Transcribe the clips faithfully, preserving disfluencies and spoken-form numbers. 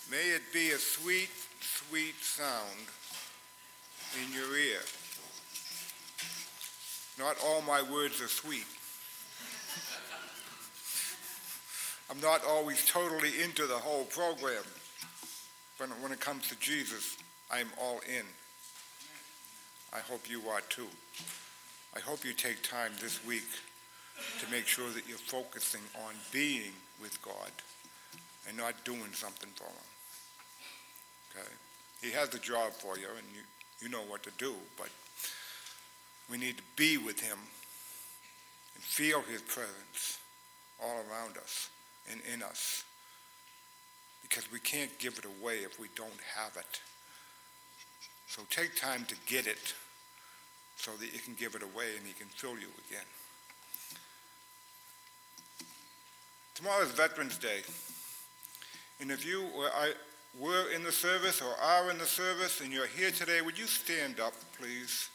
May it be a sweet, sweet sound in your ear. Not all my words are sweet. I'm not always totally into the whole program, but when it comes to Jesus, I'm all in. I hope you are too. I hope you take time this week to make sure that you're focusing on being with God and not doing something for him. Okay? He has a job for you, and you, you know what to do, but we need to be with him and feel his presence all around us and in us, because we can't give it away if we don't have it. So take time to get it so that you can give it away and he can fill you again. Tomorrow is Veterans Day. And if you were, I, were in the service or are in the service and you're here today, would you stand up, please?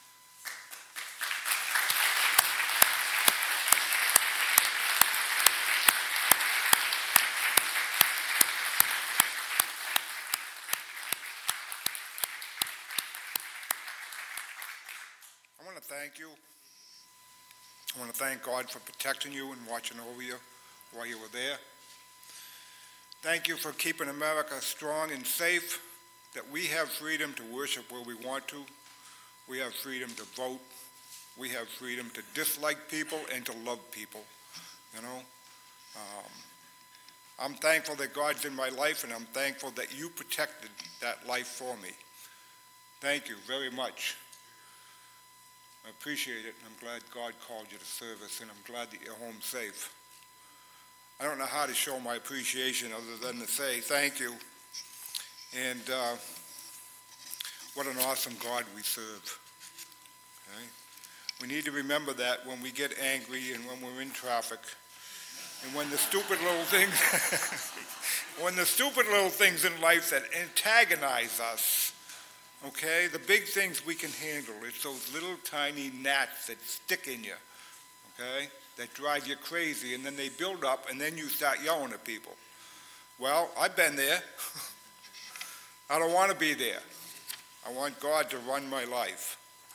I want to thank you. I want to thank God for protecting you and watching over you while you were there. Thank you for keeping America strong and safe, that we have freedom to worship where we want to. We have freedom to vote. We have freedom to dislike people and to love people, you know. Um, I'm thankful that God's in my life, and I'm thankful that you protected that life for me. Thank you very much. I appreciate it, and I'm glad God called you to service, and I'm glad that you're home safe. I don't know how to show my appreciation other than to say thank you. And uh, what an awesome God we serve. Okay? We need to remember that when we get angry and when we're in traffic, and when the stupid little things, when the stupid little things in life that antagonize us. Okay, the big things we can handle. It's those little tiny gnats that stick in you, okay, that drive you crazy, and then they build up, and then you start yelling at people. Well, I've been there. I don't want to be there. I want God to run my life.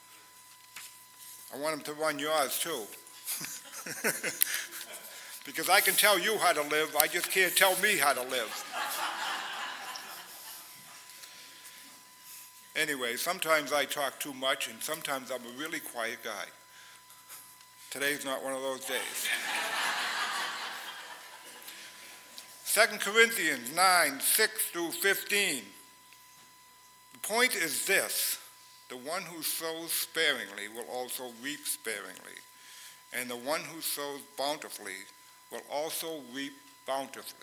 I want him to run yours too. Because I can tell you how to live, I just can't tell me how to live. Anyway, sometimes I talk too much, and sometimes I'm a really quiet guy. Today's not one of those days. Second Corinthians nine, six through fifteen. The point is this: the one who sows sparingly will also reap sparingly, and the one who sows bountifully will also reap bountifully.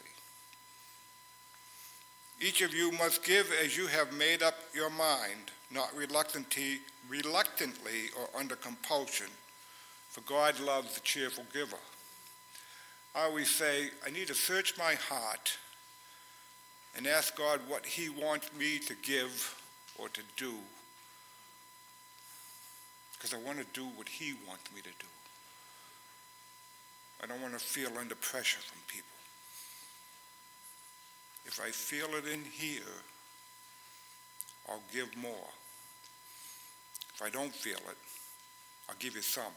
Each of you must give as you have made up your mind, not reluctantly, reluctantly or under compulsion, for God loves the cheerful giver. I always say, I need to search my heart and ask God what he wants me to give or to do, because I want to do what he wants me to do. I don't want to feel under pressure from people. If I feel it in here, I'll give more. If I don't feel it, I'll give you some.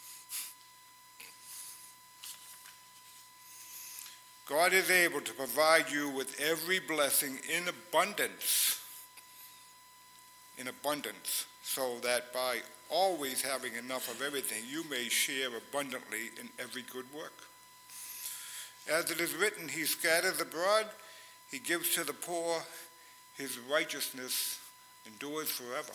God is able to provide you with every blessing in abundance, in abundance, so that by always having enough of everything, you may share abundantly in every good work. As it is written, he scatters abroad, he gives to the poor, his righteousness endures forever.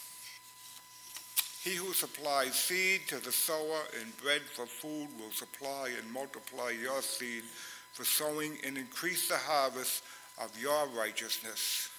He who supplies seed to the sower and bread for food will supply and multiply your seed for sowing and increase the harvest of your righteousness.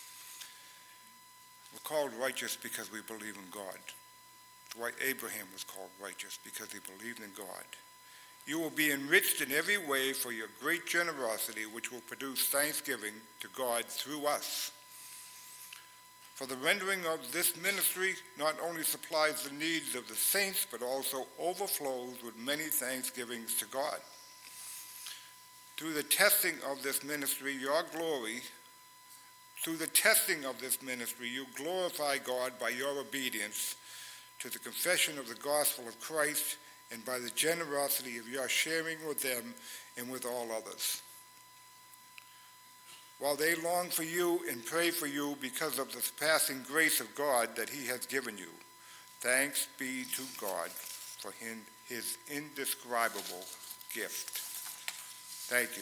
We're called righteous because we believe in God. That's why Abraham was called righteous, because he believed in God. You will be enriched in every way for your great generosity, which will produce thanksgiving to God through us. For the rendering of this ministry not only supplies the needs of the saints, but also overflows with many thanksgivings to God. Through the testing of this ministry, your glory, through the testing of this ministry, you glorify God by your obedience to the confession of the gospel of Christ and by the generosity of your sharing with them and with all others. While they long for you and pray for you because of the surpassing grace of God that he has given you, thanks be to God for his indescribable gift. Thank you.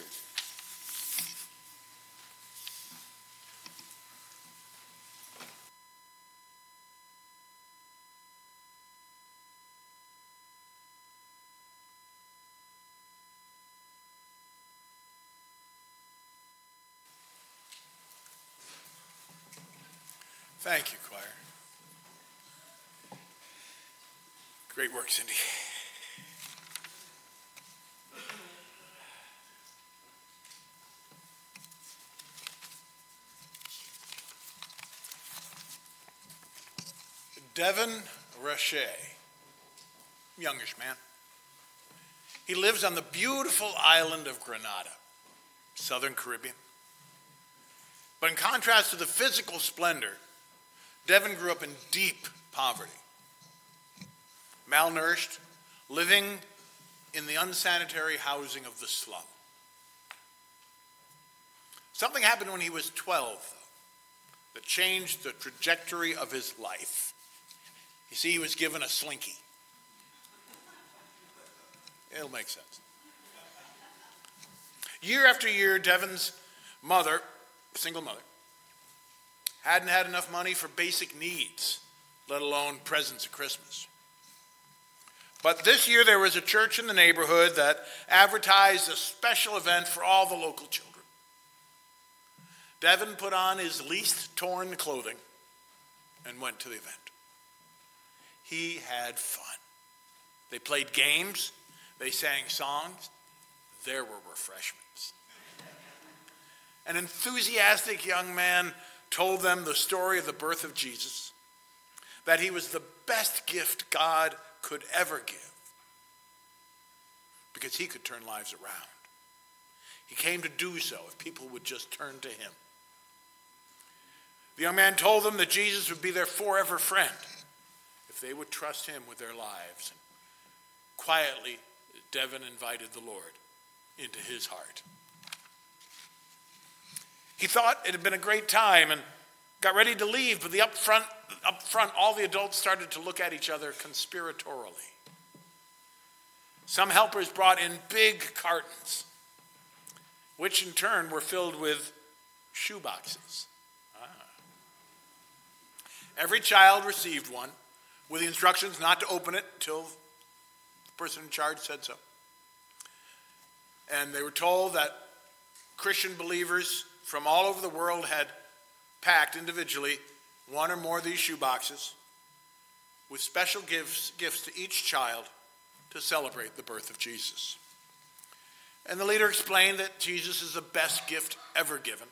Thank you, choir. Great work, Cindy. Devin Roche, youngish man. He lives on the beautiful island of Grenada, Southern Caribbean. But in contrast to the physical splendor, Devin grew up in deep poverty, malnourished, living in the unsanitary housing of the slum. Something happened when he was twelve, though, that changed the trajectory of his life. You see, he was given a slinky. It'll make sense. Year after year, Devin's mother, single mother, hadn't had enough money for basic needs, let alone presents at Christmas. But this year there was a church in the neighborhood that advertised a special event for all the local children. Devin put on his least torn clothing and went to the event. He had fun. They played games, they sang songs, there were refreshments. An enthusiastic young man told them the story of the birth of Jesus, that he was the best gift God could ever give because he could turn lives around. He came to do so if people would just turn to him. The young man told them that Jesus would be their forever friend if they would trust him with their lives. And quietly, Devin invited the Lord into his heart. He thought it had been a great time and got ready to leave, but the up front, up front, all the adults started to look at each other conspiratorially. Some helpers brought in big cartons, which in turn were filled with shoe boxes. Ah. Every child received one with the instructions not to open it until the person in charge said so. And they were told that Christian believers from all over the world had packed individually one or more of these shoe boxes with special gifts, gifts to each child to celebrate the birth of Jesus. And the leader explained that Jesus is the best gift ever given,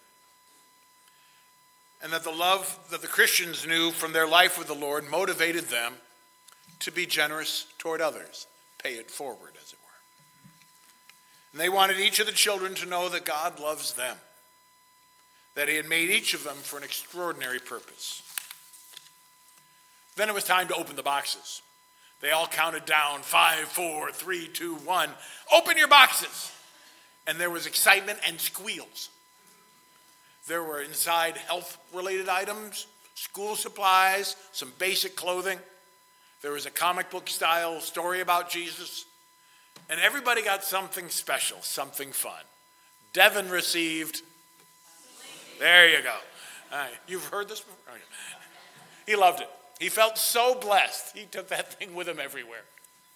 and that the love that the Christians knew from their life with the Lord motivated them to be generous toward others, pay it forward, as it were. And they wanted each of the children to know that God loves them, that he had made each of them for an extraordinary purpose. Then it was time to open the boxes. They all counted down, five, four, three, two, one. Open your boxes! And there was excitement and squeals. There were inside health-related items, school supplies, some basic clothing. There was a comic book-style story about Jesus. And everybody got something special, something fun. Devin received... There you go. All right. You've heard this before? Okay. He loved it. He felt so blessed. He took that thing with him everywhere.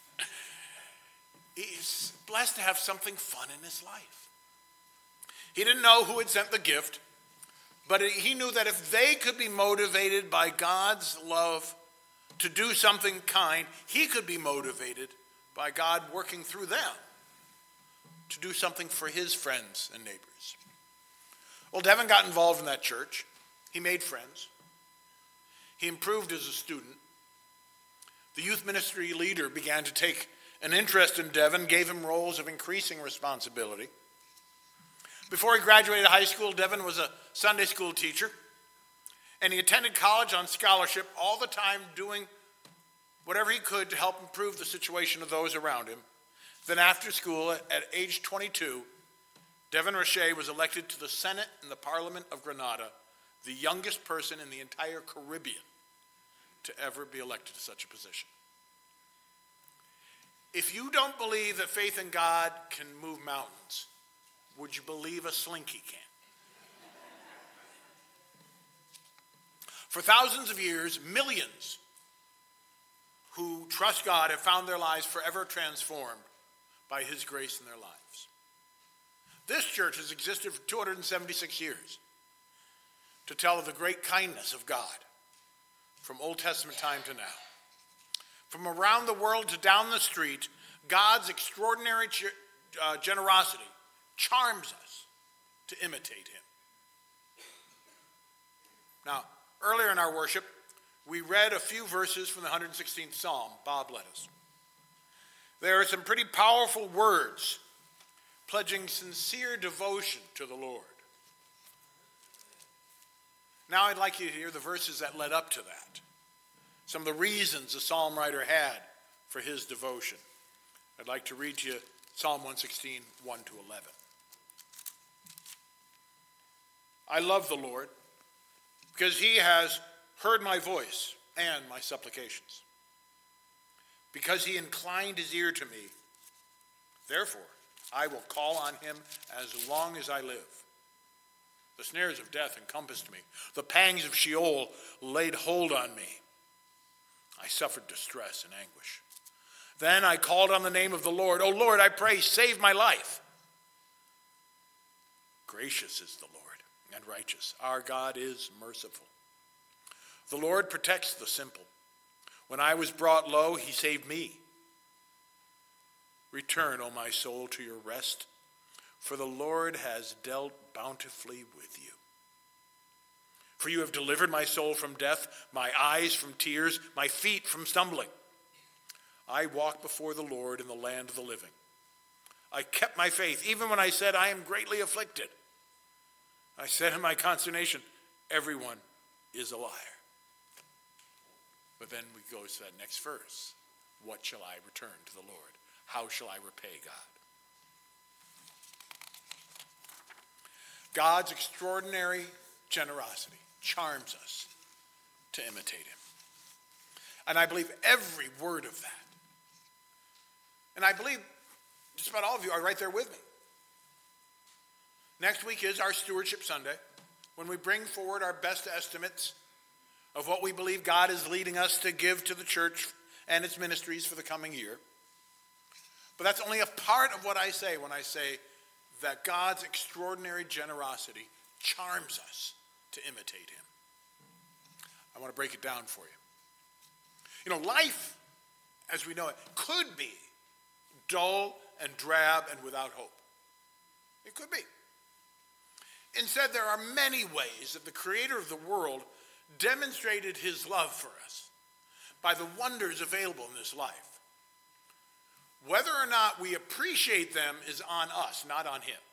He's blessed to have something fun in his life. He didn't know who had sent the gift, but he knew that if they could be motivated by God's love to do something kind, he could be motivated by God working through them to do something for his friends and neighbors. Well, Devin got involved in that church. He made friends. He improved as a student. The youth ministry leader began to take an interest in Devin, gave him roles of increasing responsibility. Before he graduated high school, Devin was a Sunday school teacher, and he attended college on scholarship, all the time doing whatever he could to help improve the situation of those around him. Then after school, at, at age twenty-two, Devin Roche was elected to the Senate and the Parliament of Grenada, the youngest person in the entire Caribbean to ever be elected to such a position. If you don't believe that faith in God can move mountains, would you believe a slinky can? For thousands of years, millions who trust God have found their lives forever transformed by his grace in their lives. This church has existed for two hundred seventy-six years to tell of the great kindness of God from Old Testament time to now. From around the world to down the street, God's extraordinary uh, generosity charms us to imitate him. Now, earlier in our worship, we read a few verses from the one hundred sixteenth Psalm. Bob led us. There are some pretty powerful words pledging sincere devotion to the Lord. Now I'd like you to hear the verses that led up to that. Some of the reasons the psalm writer had for his devotion. I'd like to read to you Psalm one sixteen, one to eleven. I love the Lord because he has heard my voice and my supplications. Because he inclined his ear to me, therefore I will call on him as long as I live. The snares of death encompassed me. The pangs of Sheol laid hold on me. I suffered distress and anguish. Then I called on the name of the Lord. O Lord, I pray, save my life. Gracious is the Lord and righteous. Our God is merciful. The Lord protects the simple. When I was brought low, he saved me. Return, O my soul, to your rest, for the Lord has dealt bountifully with you. For you have delivered my soul from death, my eyes from tears, my feet from stumbling. I walked before the Lord in the land of the living. I kept my faith, even when I said, I am greatly afflicted. I said in my consternation, everyone is a liar. But then we go to that next verse. What shall I return to the Lord? How shall I repay God? God's extraordinary generosity charms us to imitate him. And I believe every word of that. And I believe just about all of you are right there with me. Next week is our Stewardship Sunday, when we bring forward our best estimates of what we believe God is leading us to give to the church and its ministries for the coming year. But that's only a part of what I say when I say that God's extraordinary generosity charms us to imitate him. I want to break it down for you. You know, life, as we know it, could be dull and drab and without hope. It could be. Instead, there are many ways that the creator of the world demonstrated his love for us by the wonders available in this life. Whether or not we appreciate them is on us, not on him.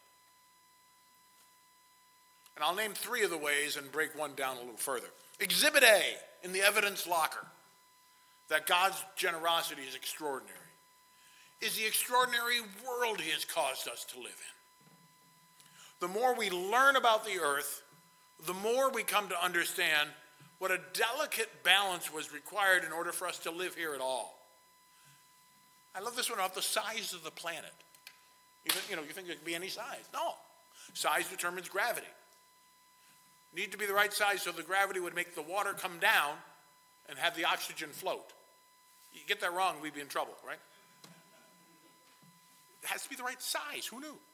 And I'll name three of the ways and break one down a little further. Exhibit A in the evidence locker that God's generosity is extraordinary is the extraordinary world he has caused us to live in. The more we learn about the earth, the more we come to understand what a delicate balance was required in order for us to live here at all. I love this one about the size of the planet. You think, you know, you think it could be any size. No. Size determines gravity. Need to be the right size so the gravity would make the water come down and have the oxygen float. You get that wrong, we'd be in trouble, right? It has to be the right size. Who knew?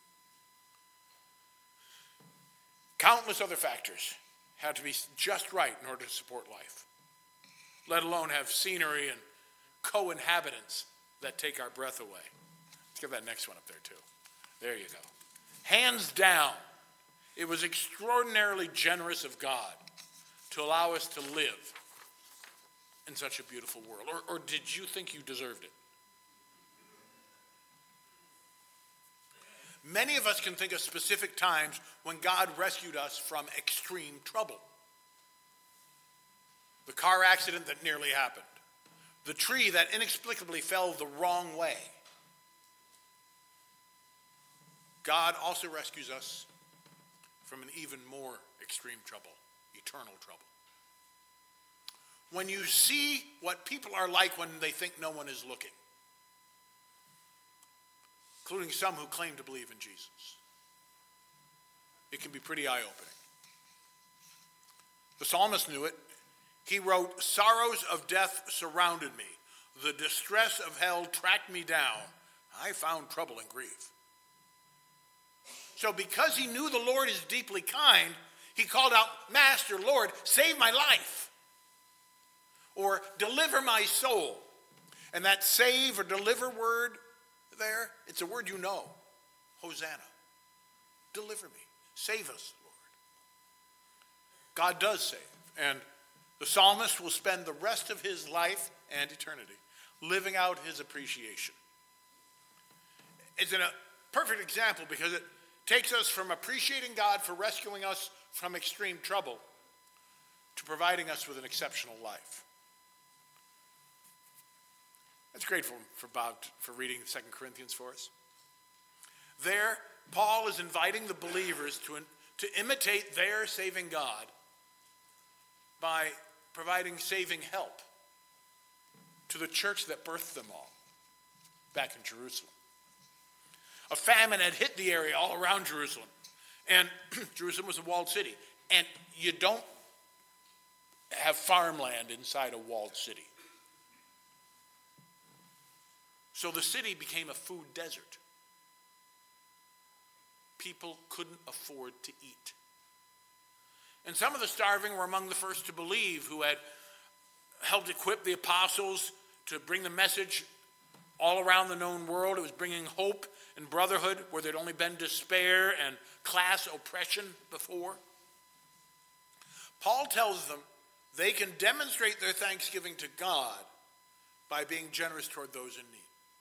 Countless other factors had to be just right in order to support life, let alone have scenery and co-inhabitants that take our breath away. Let's get that next one up there too. There you go. Hands down, it was extraordinarily generous of God to allow us to live in such a beautiful world. Or, or did you think you deserved it? Many of us can think of specific times when God rescued us from extreme trouble. The car accident that nearly happened. The tree that inexplicably fell the wrong way. God also rescues us from an even more extreme trouble, eternal trouble. When you see what people are like when they think no one is looking, including some who claim to believe in Jesus, it can be pretty eye-opening. The psalmist knew it. He wrote, "Sorrows of death surrounded me. The distress of hell tracked me down. I found trouble and grief." So because he knew the Lord is deeply kind, he called out, "Master, Lord, save my life." Or deliver my soul. And that save or deliver word there, it's a word you know. Hosanna. Deliver me. Save us, Lord. God does save. And the psalmist will spend the rest of his life and eternity living out his appreciation. It's a perfect example because it takes us from appreciating God for rescuing us from extreme trouble to providing us with an exceptional life. That's grateful for Bob for reading Second Corinthians for us. There, Paul is inviting the believers to, to imitate their saving God by providing saving help to the church that birthed them all back in Jerusalem. A famine had hit the area all around Jerusalem, and Jerusalem was a walled city, and you don't have farmland inside a walled city. So the city became a food desert. People couldn't afford to eat. And some of the starving were among the first to believe, who had helped equip the apostles to bring the message all around the known world. It was bringing hope and brotherhood where there'd only been despair and class oppression before. Paul tells them they can demonstrate their thanksgiving to God by being generous toward those in need.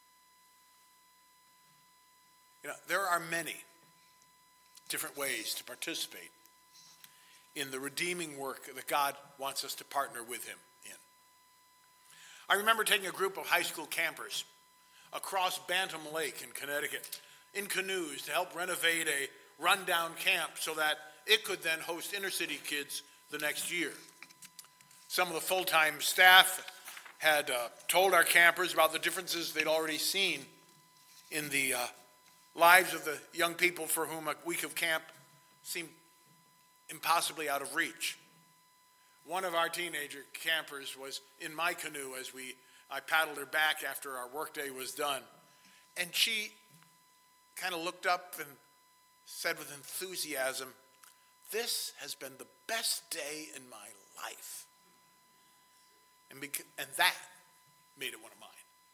You know, there are many different ways to participate in the redeeming work that God wants us to partner with him in. I remember taking a group of high school campers across Bantam Lake in Connecticut in canoes to help renovate a rundown camp so that it could then host inner city kids the next year. Some of the full-time staff had uh, told our campers about the differences they'd already seen in the uh, lives of the young people for whom a week of camp seemed impossibly out of reach. One of our teenager campers was in my canoe as we I paddled her back after our workday was done, and she kind of looked up and said with enthusiasm, "This has been the best day in my life." And, beca- and that made it one of mine.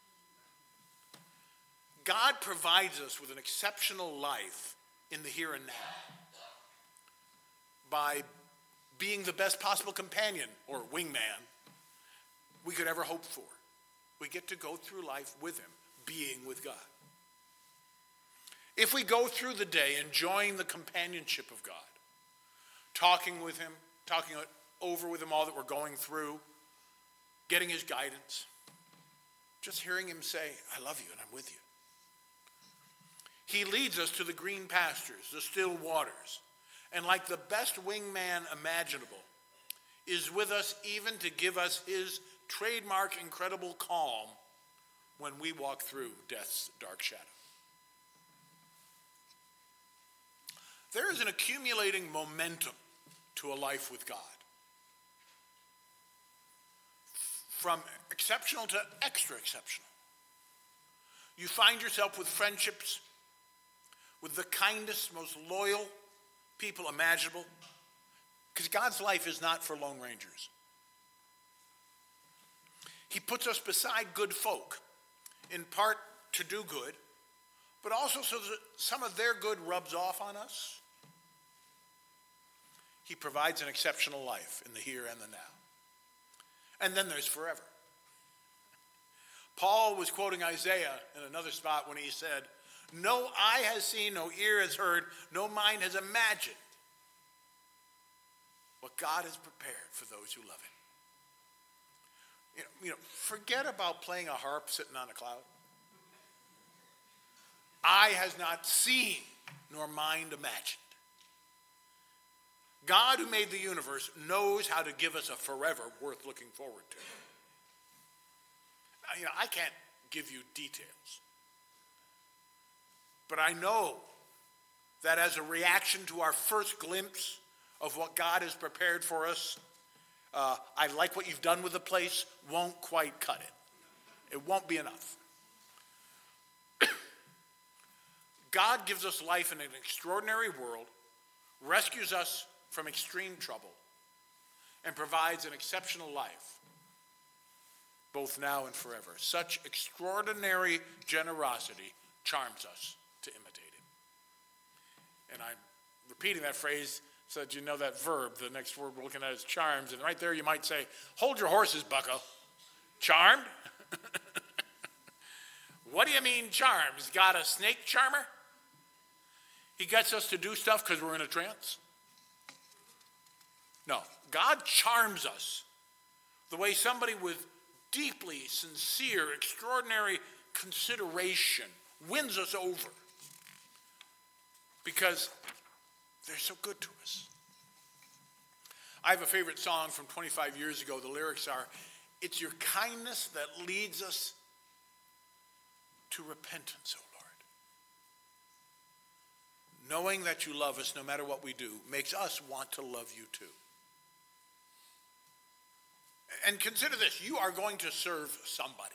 God provides us with an exceptional life in the here and now by being the best possible companion or wingman we could ever hope for. We get to go through life with him, being with God. If we go through the day enjoying the companionship of God, talking with him, talking over with him all that we're going through, getting his guidance, just hearing him say, "I love you and I'm with you." He leads us to the green pastures, the still waters, and like the best wingman imaginable, is with us even to give us his trademark incredible calm when we walk through death's dark shadow. There is an accumulating momentum to a life with God. From exceptional to extra exceptional. You find yourself with friendships with the kindest, most loyal people imaginable, because God's life is not for lone rangers. He puts us beside good folk, in part to do good, but also so that some of their good rubs off on us. He provides an exceptional life in the here and the now. And then there's forever. Paul was quoting Isaiah in another spot when he said, No eye has seen, no ear has heard, no mind has imagined what God has prepared for those who love him. You know, you know, forget about playing a harp sitting on a cloud. Eye has not seen, nor mind imagined. God, who made the universe, knows how to give us a forever worth looking forward to. Now, you know, I can't give you details, but I know that as a reaction to our first glimpse of what God has prepared for us, uh, I like what you've done with the place, won't quite cut it. It won't be enough. God gives us life in an extraordinary world, rescues us from extreme trouble, and provides an exceptional life, both now and forever. Such extraordinary generosity charms us to imitate him. And I'm repeating that phrase so that you know that verb. The next word we're looking at is charms. And right there you might say, hold your horses, bucko. Charmed? What do you mean charmed? He's got a snake charmer? He gets us to do stuff because we're in a trance? No, God charms us the way somebody with deeply sincere, extraordinary consideration wins us over because they're so good to us. I have a favorite song from twenty-five years ago. The lyrics are, "It's your kindness that leads us to repentance, O Lord. Knowing that you love us no matter what we do makes us want to love you too." And consider this, you are going to serve somebody.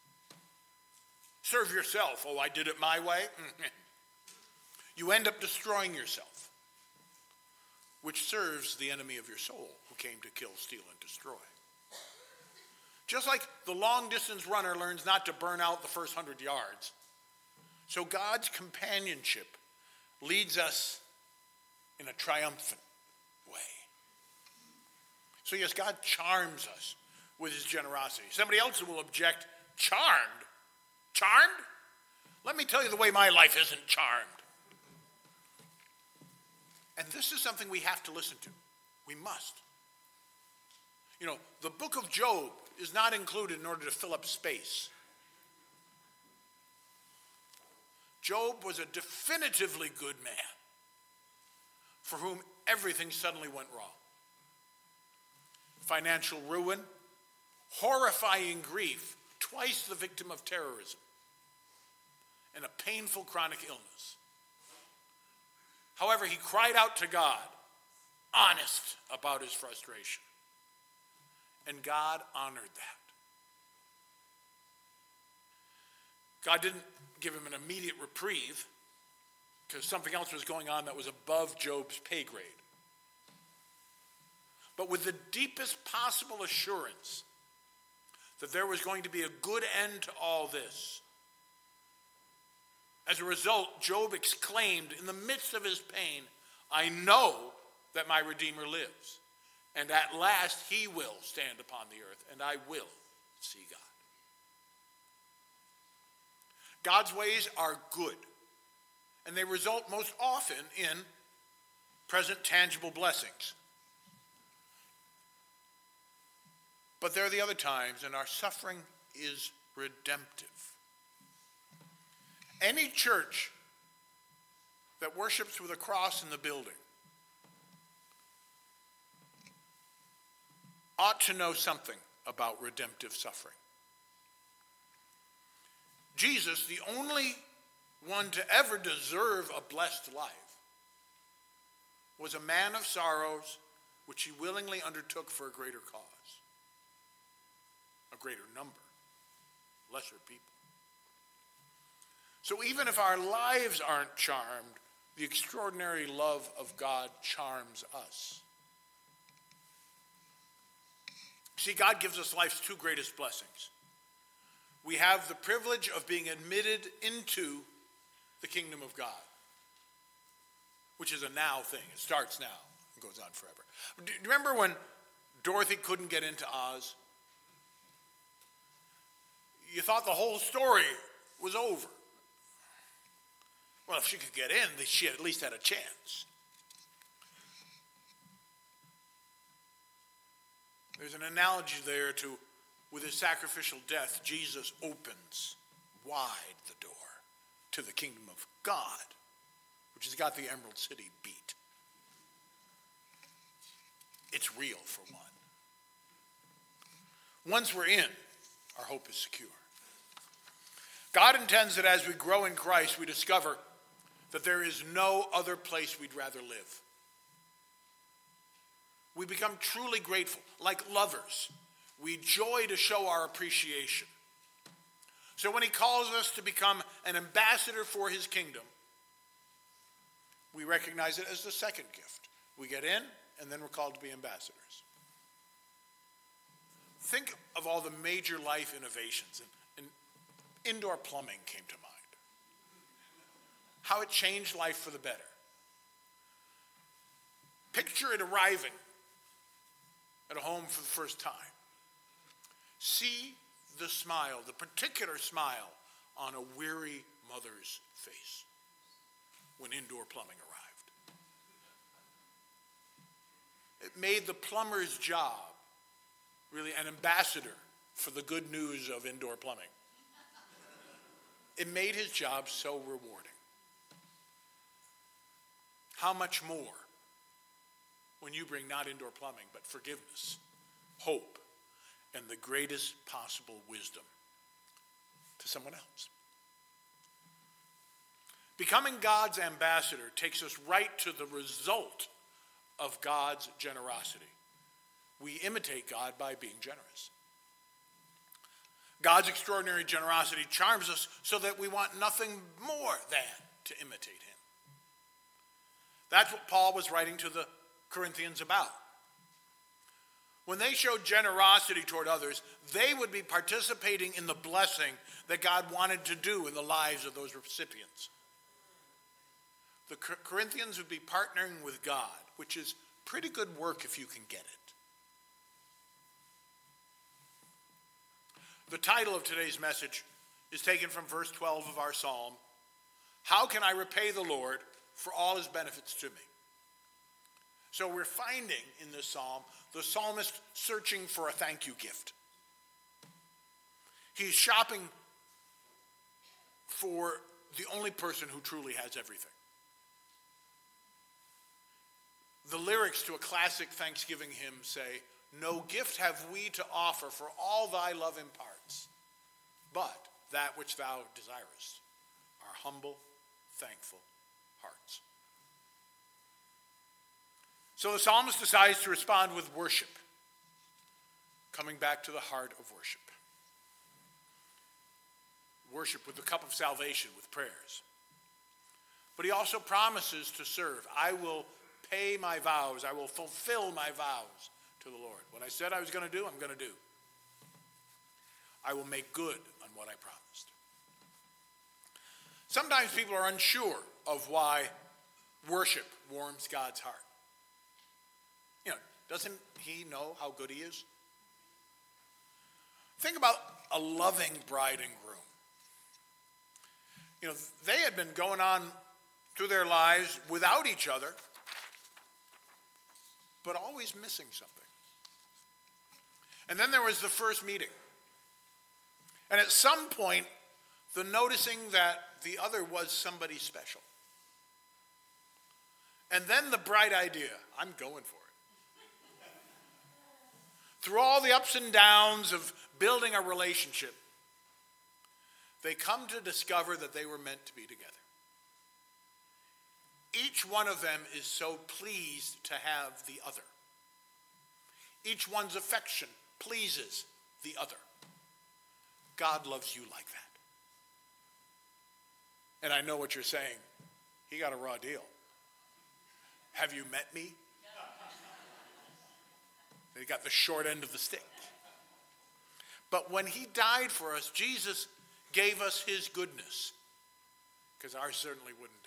Serve yourself. Oh, I did it my way. You end up destroying yourself, which serves the enemy of your soul who came to kill, steal, and destroy. Just like the long-distance runner learns not to burn out the first hundred yards, so God's companionship leads us in a triumphant way. So yes, God charms us with his generosity. Somebody else will object, charmed? Charmed? Let me tell you the way my life isn't charmed. And this is something we have to listen to. We must. You know, the book of Job is not included in order to fill up space. Job was a definitively good man for whom everything suddenly went wrong. Financial ruin, horrifying grief, twice the victim of terrorism, and a painful chronic illness. However, he cried out to God, honest about his frustration. And God honored that. God didn't give him an immediate reprieve because something else was going on that was above Job's pay grade. But with the deepest possible assurance that there was going to be a good end to all this. As a result, Job exclaimed in the midst of his pain, I know that my Redeemer lives, and at last he will stand upon the earth, and I will see God. God's ways are good, and they result most often in present tangible blessings. But there are the other times, and our suffering is redemptive. Any church that worships with a cross in the building ought to know something about redemptive suffering. Jesus, the only one to ever deserve a blessed life, was a man of sorrows which he willingly undertook for a greater cause. A greater number, lesser people. So even if our lives aren't charmed, the extraordinary love of God charms us. See, God gives us life's two greatest blessings. We have the privilege of being admitted into the kingdom of God, which is a now thing. It starts now and goes on forever. Do you remember when Dorothy couldn't get into Oz? You thought the whole story was over. Well, if she could get in, then she at least had a chance. There's an analogy there to, with his sacrificial death, Jesus opens wide the door to the kingdom of God, which has got the Emerald City beat. It's real, for one. Once we're in, our hope is secure. God intends that as we grow in Christ, we discover that there is no other place we'd rather live. We become truly grateful, like lovers. We joy to show our appreciation. So when he calls us to become an ambassador for his kingdom, we recognize it as the second gift. We get in, and then we're called to be ambassadors. Think of all the major life innovations, and, and indoor plumbing came to mind. How it changed life for the better. Picture it arriving at a home for the first time. See the smile, the particular smile on a weary mother's face when indoor plumbing arrived. It made the plumber's job really an ambassador for the good news of indoor plumbing. It made his job so rewarding. How much more when you bring not indoor plumbing, but forgiveness, hope, and the greatest possible wisdom to someone else. Becoming God's ambassador takes us right to the result of God's generosity. We imitate God by being generous. God's extraordinary generosity charms us so that we want nothing more than to imitate him. That's what Paul was writing to the Corinthians about. When they showed generosity toward others, they would be participating in the blessing that God wanted to do in the lives of those recipients. The Corinthians would be partnering with God, which is pretty good work if you can get it. The title of today's message is taken from verse twelve of our psalm. How can I repay the Lord for all his benefits to me? So we're finding in this psalm the psalmist searching for a thank you gift. He's shopping for the only person who truly has everything. The lyrics to a classic Thanksgiving hymn say, no gift have we to offer for all thy love imparts, but that which thou desirest, our humble, thankful hearts. So the psalmist decides to respond with worship, coming back to the heart of worship. Worship with the cup of salvation, with prayers. But he also promises to serve. I will pay my vows. I will fulfill my vows to the Lord. What I said I was going to do, I'm going to do. I will make good on what I promised. Sometimes people are unsure of why worship warms God's heart. You know, doesn't he know how good he is? Think about a loving bride and groom. You know, they had been going on through their lives without each other, but always missing something. And then there was the first meeting. And at some point, the noticing that the other was somebody special. And then the bright idea, I'm going for it. Through all the ups and downs of building a relationship, they come to discover that they were meant to be together. Each one of them is so pleased to have the other. Each one's affection pleases the other. God loves you like that. And I know what you're saying. He got a raw deal. Have you met me? They got the short end of the stick. But when he died for us, Jesus gave us his goodness, because ours certainly wouldn't do.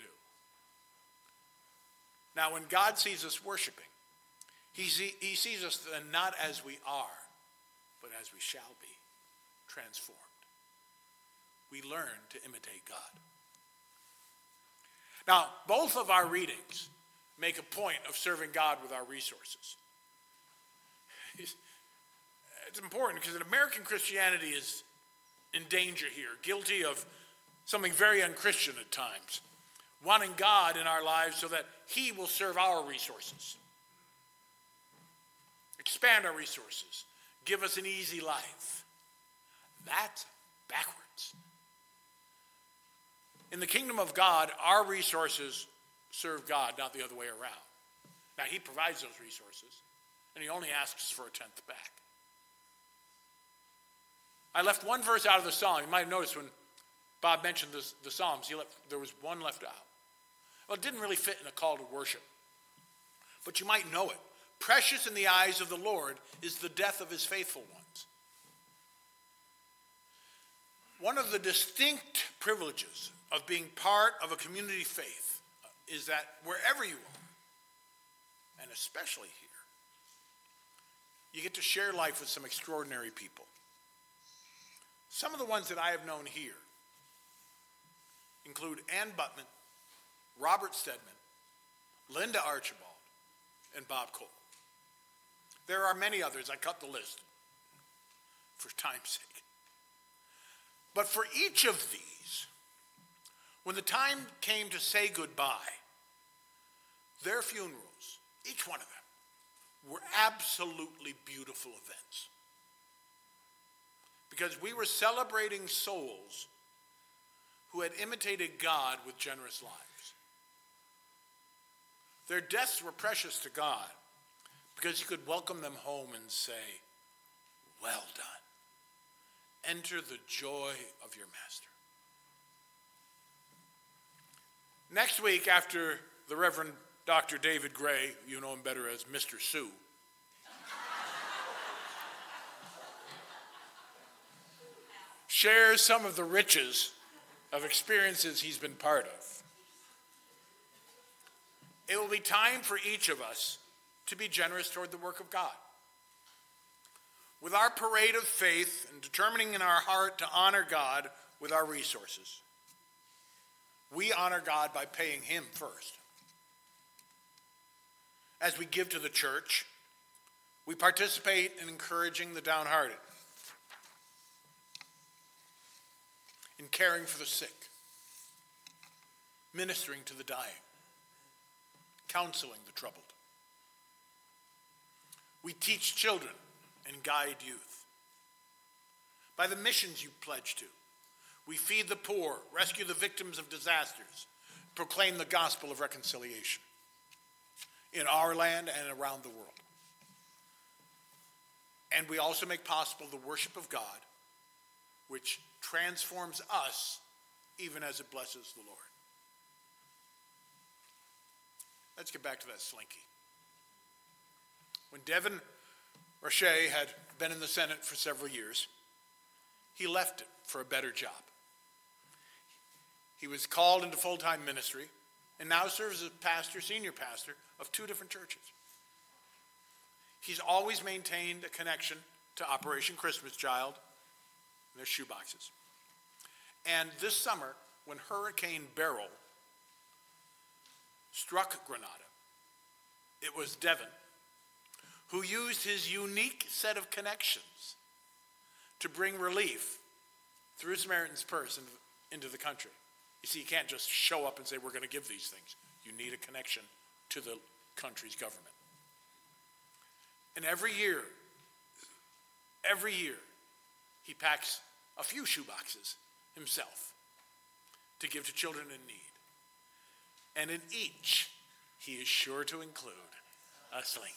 Now, when God sees us worshiping, he, see, he sees us then not as we are, but as we shall be, transformed. We learn to imitate God. Now, both of our readings make a point of serving God with our resources. It's important because American Christianity is in danger here, guilty of something very unchristian at times, wanting God in our lives so that he will serve our resources, expand our resources, give us an easy life. That's backwards. In the kingdom of God, our resources serve God, not the other way around. Now, he provides those resources, and he only asks for a tenth back. I left one verse out of the song. You might have noticed when Bob mentioned this, the Psalms, he left, there was one left out. Well, it didn't really fit in a call to worship, but you might know it. Precious in the eyes of the Lord is the death of his faithful ones. One of the distinct privileges of being part of a community faith is that wherever you are, and especially here, you get to share life with some extraordinary people. Some of the ones that I have known here include Ann Butman, Robert Stedman, Linda Archibald, and Bob Cole. There are many others. I cut the list for time's sake. But for each of these, when the time came to say goodbye, their funerals, each one of them, were absolutely beautiful events. Because we were celebrating souls who had imitated God with generous lives. Their deaths were precious to God because he could welcome them home and say, well done. Enter the joy of your master. Next week, after the Reverend Doctor David Gray, you know him better as Mister Sue, shares some of the riches of experiences he's been part of. It will be time for each of us to be generous toward the work of God. With our parade of faith and determining in our heart to honor God with our resources, we honor God by paying him first. As we give to the church, we participate in encouraging the downhearted, in caring for the sick, ministering to the dying, counseling the troubled. We teach children and guide youth. By the missions you pledge to, we feed the poor, rescue the victims of disasters, proclaim the gospel of reconciliation in our land and around the world. And we also make possible the worship of God, which transforms us even as it blesses the Lord. Let's get back to that slinky. When Devin Roche had been in the Senate for several years, he left it for a better job. He was called into full-time ministry and now serves as pastor, senior pastor of two different churches. He's always maintained a connection to Operation Christmas Child and their shoeboxes. And this summer, when Hurricane Beryl struck Grenada, it was Devin who used his unique set of connections to bring relief through Samaritan's Purse into, into the country. You see, you can't just show up and say, we're going to give these things. You need a connection to the country's government. And every year, every year, he packs a few shoeboxes himself to give to children in need. And in each, he is sure to include a slinky.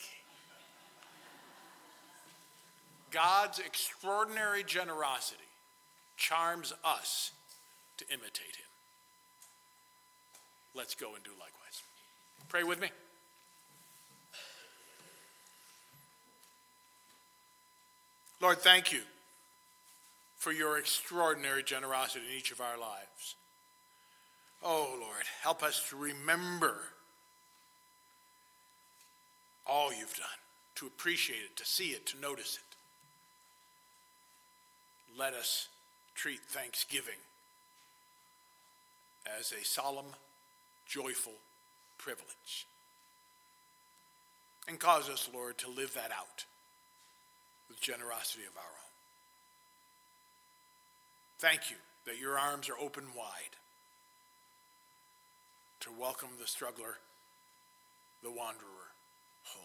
God's extraordinary generosity charms us to imitate him. Let's go and do likewise. Pray with me. Lord, thank you for your extraordinary generosity in each of our lives. Oh, Lord, help us to remember all you've done, to appreciate it, to see it, to notice it. Let us treat Thanksgiving as a solemn joyful privilege. And cause us, Lord, to live that out with generosity of our own. Thank you that your arms are open wide to welcome the struggler, the wanderer, home.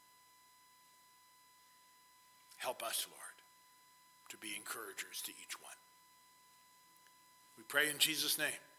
Help us, Lord, to be encouragers to each one. We pray in Jesus' name.